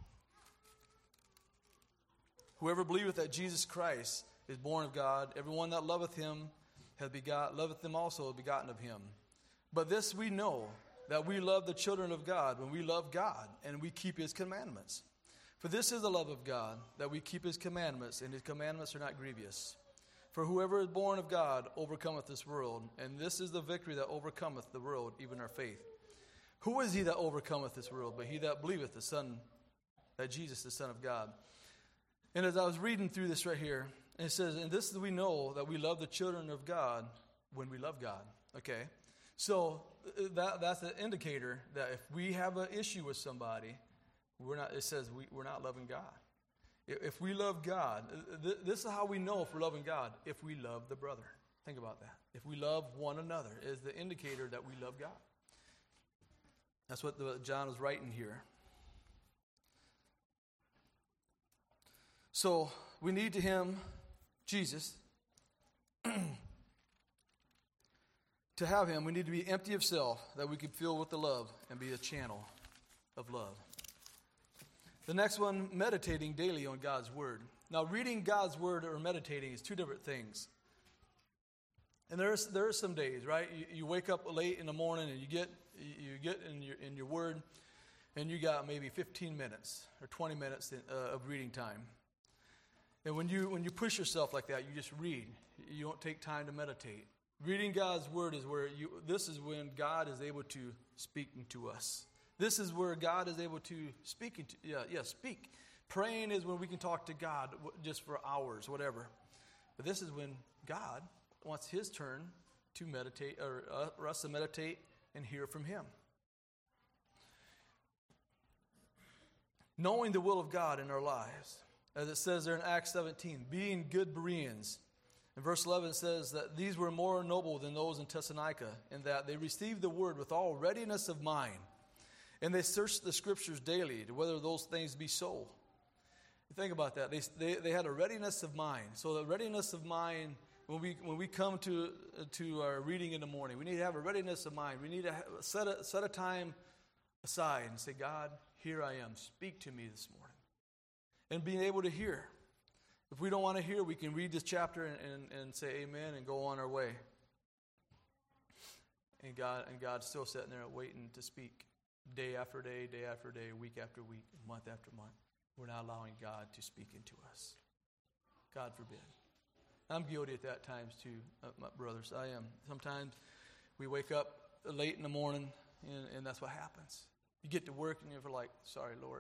"Whoever believeth that Jesus Christ is born of God, everyone that loveth him hath begot, loveth them also begotten of him. But this we know, that we love the children of God, when we love God, and we keep his commandments. For this is the love of God, that we keep his commandments, and his commandments are not grievous. For whoever is born of God overcometh this world, and this is the victory that overcometh the world, even our faith. Who is he that overcometh this world, but he that believeth the Son, that Jesus is the Son of God?" And as I was reading through this right here, it says, "And this we know, that we love the children of God when we love God." Okay? So that that's an indicator that if we have an issue with somebody, we're not. It says we, we're not loving God. If we love God, th- this is how we know if we're loving God, if we love the brother. Think about that. If we love one another, is the indicator that we love God. That's what the, John is writing here. So we need to him, Jesus. To have him, we need to be empty of self, that we can fill with the love and be a channel of love. The next one, meditating daily on God's word. Now, reading God's word or meditating is two different things. And there's there are some days, right? You, you wake up late in the morning and you get you get in your in your word, and you got maybe fifteen minutes or twenty minutes in, uh, of reading time. And when you when you push yourself like that, you just read. You don't take time to meditate. Reading God's word is where you. This is when God is able to speak to us. This is where God is able to speak into. Yeah, yeah, speak. Praying is when we can talk to God just for hours, whatever. But this is when God wants His turn to meditate, or uh, for us to meditate and hear from Him. Knowing the will of God in our lives, as it says there in Acts seventeen, being good Bereans. In verse eleven it says that these were more noble than those in Thessalonica, in that they received the word with all readiness of mind, and they searched the scriptures daily to whether those things be so. Think about that. They, they they had a readiness of mind. So the readiness of mind, when we when we come to to our reading in the morning, we need to have a readiness of mind. We need to have, set a set a time aside and say, God, here I am. Speak to me this morning, and being able to hear. If we don't want to hear, we can read this chapter and, and, and say amen and go on our way. And God and God's still sitting there waiting to speak day after day, day after day, week after week, month after month. We're not allowing God to speak into us. God forbid. I'm guilty at that times too, uh, my brothers. I am. Sometimes we wake up late in the morning, and, and that's what happens. You get to work and you're like, sorry, Lord.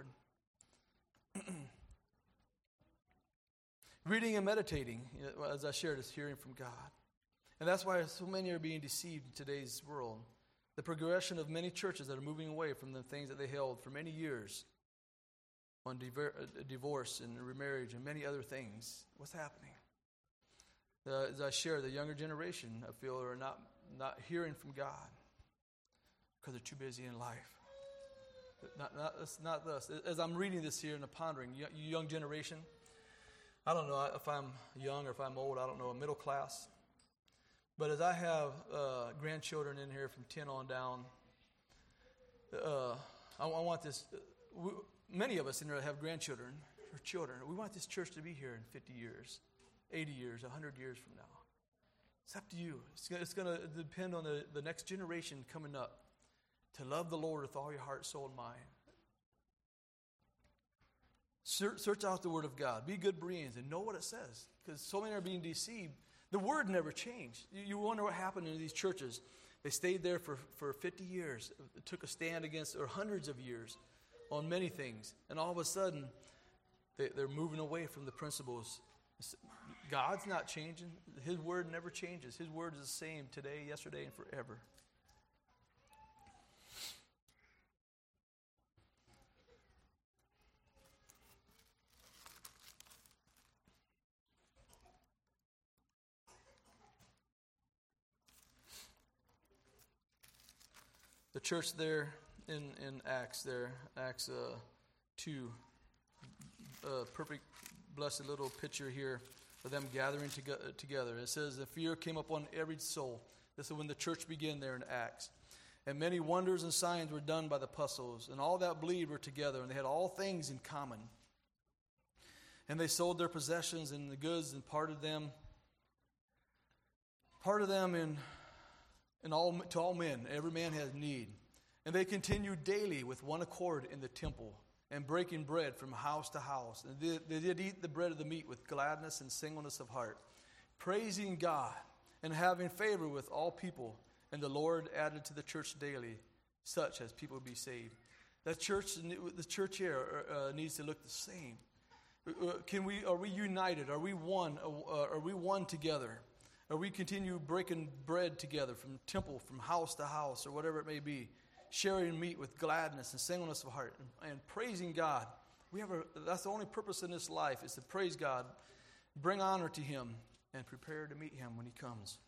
Reading and meditating, as I shared, is hearing from God. And that's why so many are being deceived in today's world. The progression of many churches that are moving away from the things that they held for many years. on diver- divorce and remarriage and many other things. What's happening? Uh, as I share, the younger generation, I feel, are not, not hearing from God because they're too busy in life. Not, not, it's not this. As I'm reading this here and I'm pondering, you young generation, I don't know if I'm young or if I'm old, I don't know, middle class. But as I have uh, grandchildren in here from ten on down, uh, I, I want this, we, many of us in here have grandchildren or children. We want this church to be here in fifty years, eighty years, one hundred years from now. It's up to you. It's, it's going to depend on the, the next generation coming up to love the Lord with all your heart, soul, and mind. Search, search out the Word of God. Be good Bereans and know what it says, because so many are being deceived. The Word never changed. You, you wonder what happened in these churches. They stayed there for, for fifty years. It took a stand against, or hundreds of years, on many things. And all of a sudden, they, they're moving away from the principles. God's not changing. His Word never changes. His Word is the same today, yesterday, and forever. The church there in, in Acts there, Acts uh, two, uh, perfect, blessed little picture here of them gathering to- together. It says, the fear came upon every soul. This is when the church began there in Acts. And many wonders and signs were done by the apostles, and all that believed were together, and they had all things in common. And they sold their possessions and the goods and parted them, parted them in And all to all men, every man has need. And they continued daily with one accord in the temple, and breaking bread from house to house. And they, they did eat the bread of the meat with gladness and singleness of heart, praising God and having favor with all people. And the Lord added to the church daily such as people be saved. That church, the church here uh, needs to look the same. Can we? Are we united? Are we one? Uh, are we one together? Or we continue breaking bread together from temple, from house to house, or whatever it may be, sharing meat with gladness and singleness of heart, and, and praising God. We have a, that's the only purpose in this life, is to praise God, bring honor to Him, and prepare to meet Him when He comes.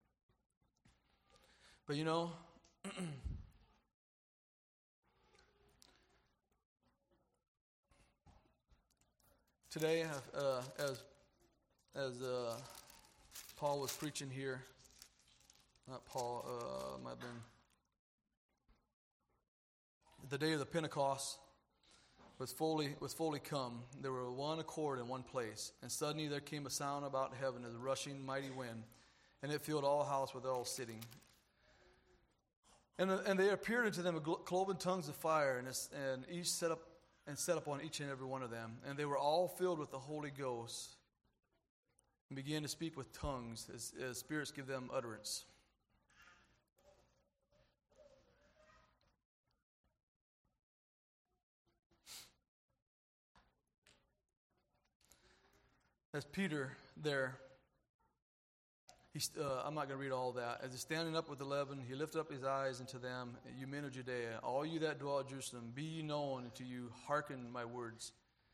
But you know, today, uh, as as uh, Paul was preaching here. Not Paul, uh, might have been. The day of the Pentecost was fully was fully come. There were one accord in one place, and suddenly there came a sound about heaven as a rushing mighty wind, and it filled all house where they were all sitting. And and they appeared unto them cloven tongues of fire, and and each set up and set upon each and every one of them, and they were all filled with the Holy Ghost, and began to speak with tongues as, as spirits give them utterance. As Peter there, he's, uh, I'm not going to read all that. As he's standing up with the eleven, he lifted up his eyes unto them, you men of Judea, all you that dwell at Jerusalem, be ye known unto you, hearken my words.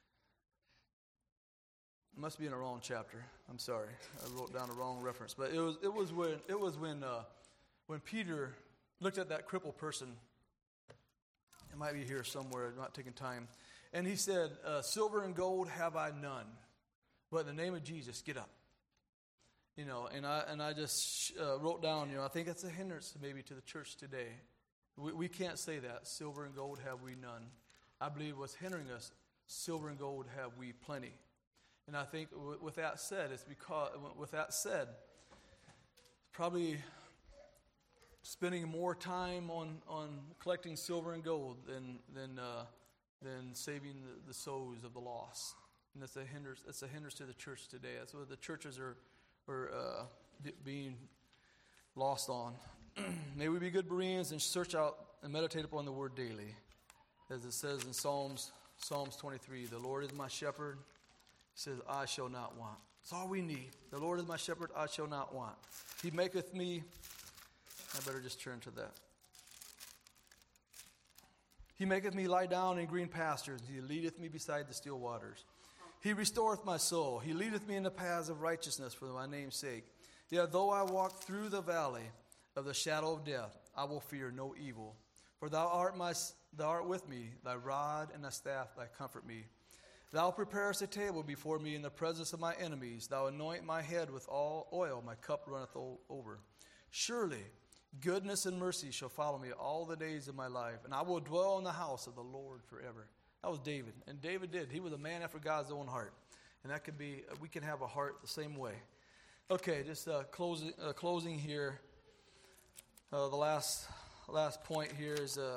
It must be in the wrong chapter. I'm sorry, I wrote down the wrong reference. But it was it was when it was when uh, when Peter looked at that crippled person. It might be here somewhere. I'm not taking time. And he said, uh, "Silver and gold have I none, but in the name of Jesus, get up." You know, and I and I just uh, wrote down. You know, I think that's a hindrance maybe to the church today. We we can't say that. Silver and gold have we none. I believe what's hindering us, silver and gold have we plenty. And I think with that said, it's because, with that said, probably spending more time on, on collecting silver and gold than than uh, than saving the, the souls of the lost. And that's a hindrance. That's a hindrance to the church today. That's what the churches are are uh, b- being lost on. May we be good Bereans and search out and meditate upon the Word daily, as it says in Psalms Psalms twenty-three. The Lord is my shepherd. He says, I shall not want. That's all we need. The Lord is my shepherd, I shall not want. He maketh me. I better just turn to that. He maketh me lie down in green pastures. He leadeth me beside the still waters. He restoreth my soul. He leadeth me in the paths of righteousness for my name's sake. Yet though I walk through the valley of the shadow of death, I will fear no evil. For thou art my, thou art with me, thy rod and thy staff, thy comfort me. Thou preparest a table before me in the presence of my enemies. Thou anoint my head with all oil, my cup runneth over. Surely goodness and mercy shall follow me all the days of my life, and I will dwell in the house of the Lord forever. That was David, and David did. He was a man after God's own heart, and that could be. We can have a heart the same way. Okay, just uh, closing, uh, closing here. Uh, the last last point here is. Uh,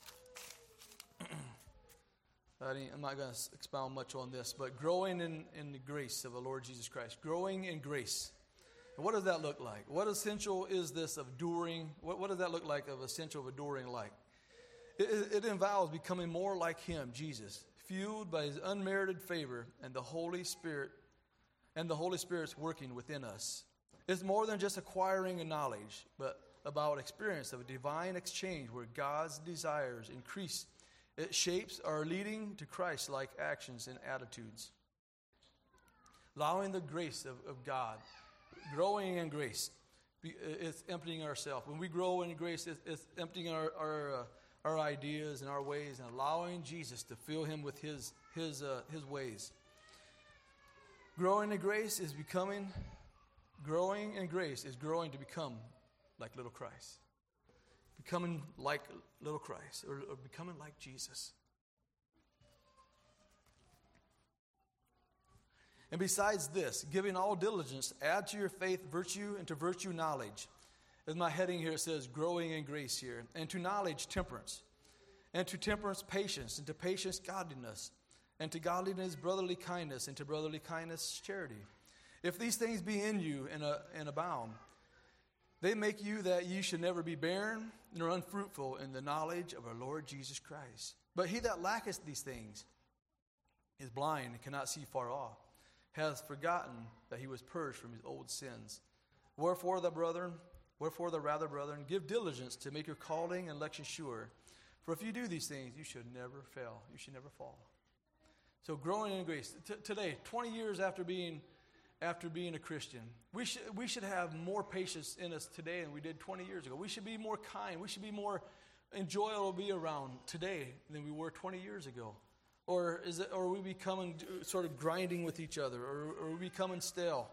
I'm not going to expound much on this, but growing in, in the grace of the Lord Jesus Christ. Growing in grace. And what does that look like? What essential is this of enduring? What, what does that look like of essential of enduring like? It, it, it involves becoming more like Him, Jesus, fueled by His unmerited favor and the Holy Spirit, and the Holy Spirit's working within us. It's more than just acquiring a knowledge, but about experience of a divine exchange where God's desires increase. It shapes our leading to Christ-like actions and attitudes. Allowing the grace of, of God, growing in grace, it's emptying ourselves. When we grow in grace, it's, it's emptying our our, uh, our ideas and our ways and allowing Jesus to fill Him with His His uh, His ways. Growing in grace is becoming, growing in grace is growing to become like little Christ. Becoming like little Christ, or, or becoming like Jesus. And besides this, giving all diligence, add to your faith virtue, and to virtue knowledge. As my heading here says, growing in grace here. And to knowledge, temperance. And to temperance, patience. And to patience, godliness. And to godliness, brotherly kindness. And to brotherly kindness, charity. If these things be in you and, uh, and abound, they make you that you should never be barren nor unfruitful in the knowledge of our Lord Jesus Christ. But he that lacketh these things is blind and cannot see far off, hath forgotten that he was purged from his old sins. Wherefore the brethren, wherefore the rather brethren, give diligence to make your calling and election sure. For if you do these things, you should never fail. You should never fall. So growing in grace. T- today, twenty years after being After being a Christian, we should we should have more patience in us today than we did twenty years ago. We should be more kind. We should be more enjoyable to be around today than we were twenty years ago. Or is it? Or are we becoming sort of grinding with each other, or, or are we becoming stale?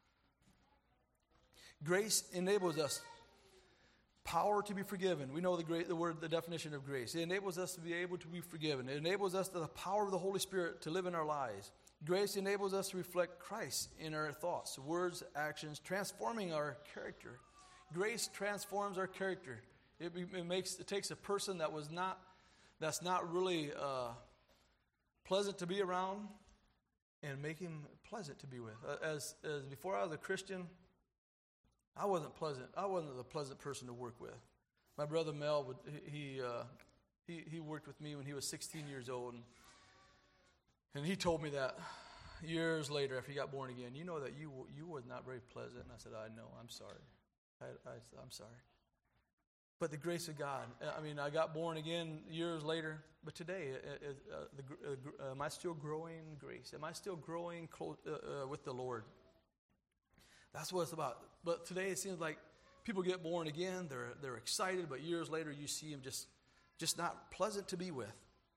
Grace enables us power to be forgiven. We know the great the word, the definition of grace. It enables us to be able to be forgiven. It enables us to the power of the Holy Spirit to live in our lives. Grace enables us to reflect Christ in our thoughts, words, actions, transforming our character. Grace transforms our character. It, it makes it takes a person that was not that's not really uh, pleasant to be around, and make him pleasant to be with. As as before I was a Christian, I wasn't pleasant. I wasn't a pleasant person to work with. My brother Mel would he uh, he he worked with me when he was sixteen years old. And, And he told me that years later after he got born again, you know that you you was not very pleasant. And I said, I know, I'm sorry. I, I, I'm sorry. But the grace of God, I mean, I got born again years later, but today, uh, uh, the, uh, am I still growing in grace? Am I still growing close, uh, uh, with the Lord? That's what it's about. But today it seems like people get born again, they're they're excited, but years later you see them just, just not pleasant to be with.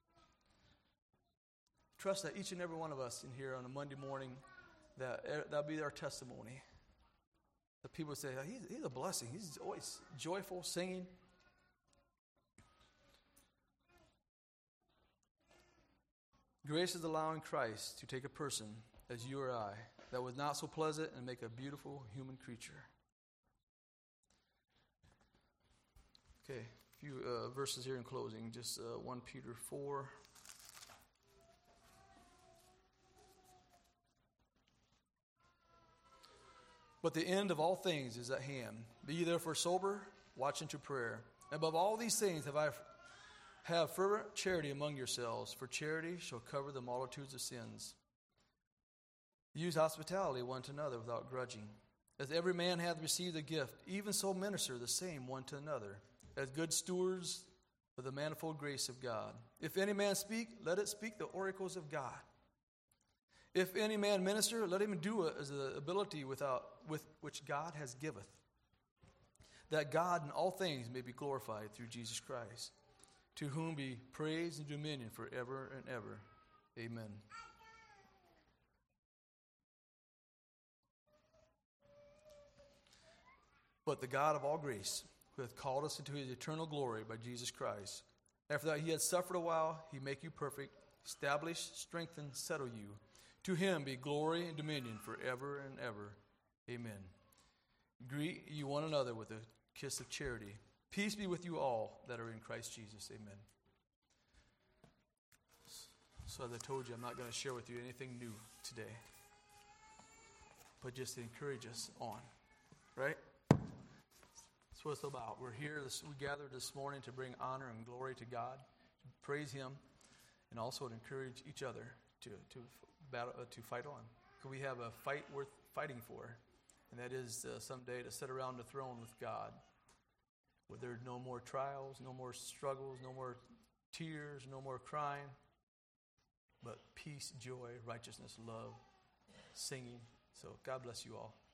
Trust that each and every one of us in here on a Monday morning, that that'll be our testimony. That people say, oh, he's, he's a blessing. He's always joyful, singing. Grace is allowing Christ to take a person as you or I that was not so pleasant and make a beautiful human creature. Okay, a few uh, verses here in closing. Just uh, First Peter four. But the end of all things is at hand. Be ye therefore sober, watch unto prayer. Above all these things have I have fervent charity among yourselves, for charity shall cover the multitudes of sins. Use hospitality one to another without grudging. As every man hath received a gift, even so minister the same one to another, as good stewards of the manifold grace of God. If any man speak, let it speak the oracles of God. If any man minister, let him do it as the ability without, with which God has giveth, that God in all things may be glorified through Jesus Christ, to whom be praise and dominion forever and ever. Amen. But the God of all grace, who hath called us into his eternal glory by Jesus Christ, after that he had suffered a while, he make you perfect, establish, strengthen, settle you. To him be glory and dominion forever and ever. Amen. Greet you one another with a kiss of charity. Peace be with you all that are in Christ Jesus. Amen. So as I told you, I'm not going to share with you anything new today, but just to encourage us on, right? That's what it's about. We're here, this, we gathered this morning to bring honor and glory to God, to praise him, and also to encourage each other to to battle, uh, to fight on. We have a fight worth fighting for, and that is uh, someday to sit around the throne with God, where there are no more trials, no more struggles, no more tears, no more crying, but peace, joy, righteousness, love, singing. So God bless you all.